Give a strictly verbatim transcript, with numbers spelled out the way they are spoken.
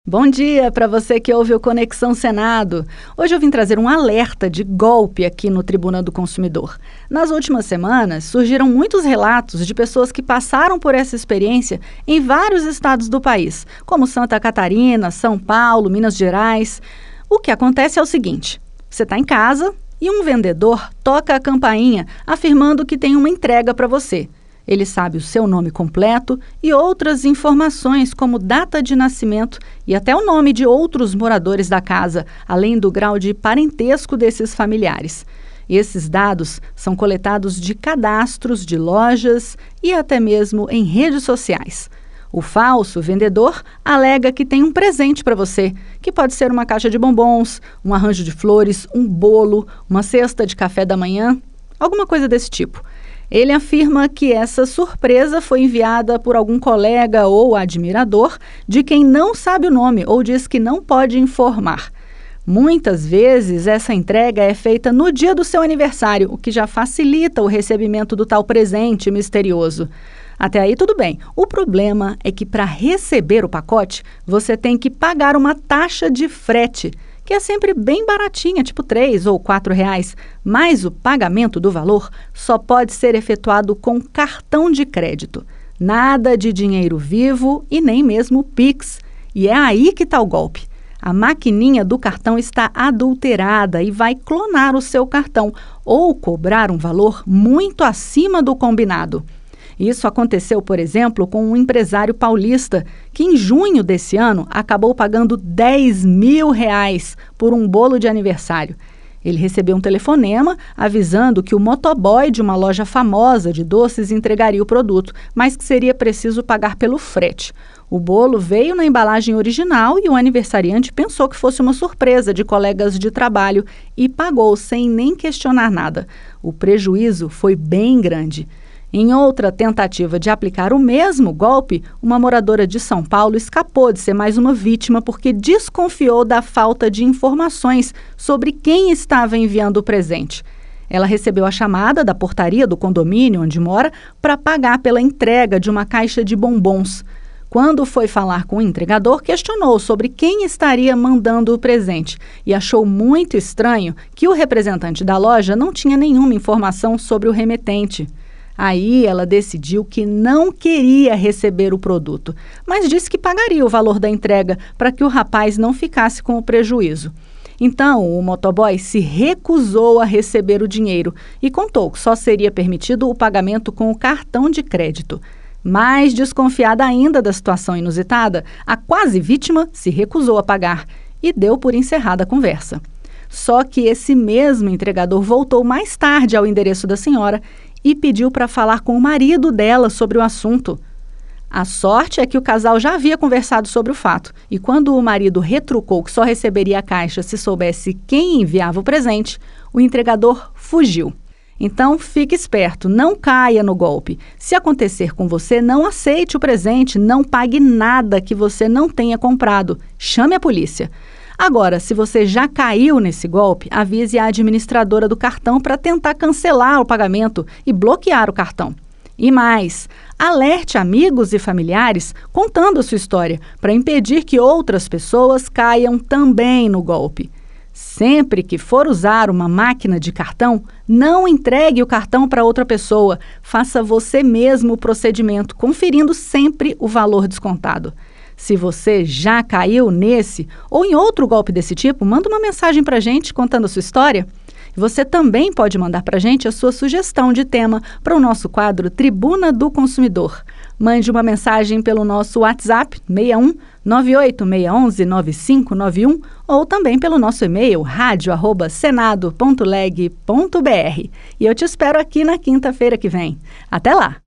Bom dia para você que ouve o Conexão Senado. Hoje eu vim trazer um alerta de golpe aqui no Tribuna do Consumidor. Nas últimas semanas, surgiram muitos relatos de pessoas que passaram por essa experiência em vários estados do país, como Santa Catarina, São Paulo, Minas Gerais. O que acontece é o seguinte: você está em casa e um vendedor toca a campainha afirmando que tem uma entrega para você. Ele sabe o seu nome completo e outras informações como data de nascimento e até o nome de outros moradores da casa, além do grau de parentesco desses familiares. Esses dados são coletados de cadastros de lojas e até mesmo em redes sociais. O falso vendedor alega que tem um presente para você, que pode ser uma caixa de bombons, um arranjo de flores, um bolo, uma cesta de café da manhã, alguma coisa desse tipo. Ele afirma que essa surpresa foi enviada por algum colega ou admirador de quem não sabe o nome ou diz que não pode informar. Muitas vezes essa entrega é feita no dia do seu aniversário, o que já facilita o recebimento do tal presente misterioso. Até aí tudo bem. O problema é que para receber o pacote, você tem que pagar uma taxa de frete, que é sempre bem baratinha, tipo três ou quatro reais, mas o pagamento do valor só pode ser efetuado com cartão de crédito. Nada de dinheiro vivo e nem mesmo Pix. E é aí que está o golpe. A maquininha do cartão está adulterada e vai clonar o seu cartão ou cobrar um valor muito acima do combinado. Isso aconteceu, por exemplo, com um empresário paulista que em junho desse ano acabou pagando dez mil reais por um bolo de aniversário. Ele recebeu um telefonema avisando que o motoboy de uma loja famosa de doces entregaria o produto, mas que seria preciso pagar pelo frete. O bolo veio na embalagem original e o aniversariante pensou que fosse uma surpresa de colegas de trabalho e pagou sem nem questionar nada. O prejuízo foi bem grande. Em outra tentativa de aplicar o mesmo golpe, uma moradora de São Paulo escapou de ser mais uma vítima porque desconfiou da falta de informações sobre quem estava enviando o presente. Ela recebeu a chamada da portaria do condomínio onde mora para pagar pela entrega de uma caixa de bombons. Quando foi falar com o entregador, questionou sobre quem estaria mandando o presente e achou muito estranho que o representante da loja não tinha nenhuma informação sobre o remetente. Aí ela decidiu que não queria receber o produto, mas disse que pagaria o valor da entrega para que o rapaz não ficasse com o prejuízo. Então, o motoboy se recusou a receber o dinheiro e contou que só seria permitido o pagamento com o cartão de crédito. Mais desconfiada ainda da situação inusitada, a quase vítima se recusou a pagar e deu por encerrada a conversa. Só que esse mesmo entregador voltou mais tarde ao endereço da senhora e pediu para falar com o marido dela sobre o assunto. A sorte é que o casal já havia conversado sobre o fato, e quando o marido retrucou que só receberia a caixa se soubesse quem enviava o presente, o entregador fugiu. Então, fique esperto, não caia no golpe. Se acontecer com você, não aceite o presente, não pague nada que você não tenha comprado. Chame a polícia. Agora, se você já caiu nesse golpe, avise a administradora do cartão para tentar cancelar o pagamento e bloquear o cartão. E mais, alerte amigos e familiares contando a sua história para impedir que outras pessoas caiam também no golpe. Sempre que for usar uma máquina de cartão, não entregue o cartão para outra pessoa. Faça você mesmo o procedimento, conferindo sempre o valor descontado. Se você já caiu nesse ou em outro golpe desse tipo, manda uma mensagem para a gente contando a sua história. Você também pode mandar para a gente a sua sugestão de tema para o nosso quadro Tribuna do Consumidor. Mande uma mensagem pelo nosso WhatsApp seis um nove oito seis um um nove cinco nove um ou também pelo nosso e-mail rádio arroba senado ponto leg ponto br. E eu te espero aqui na quinta-feira que vem. Até lá!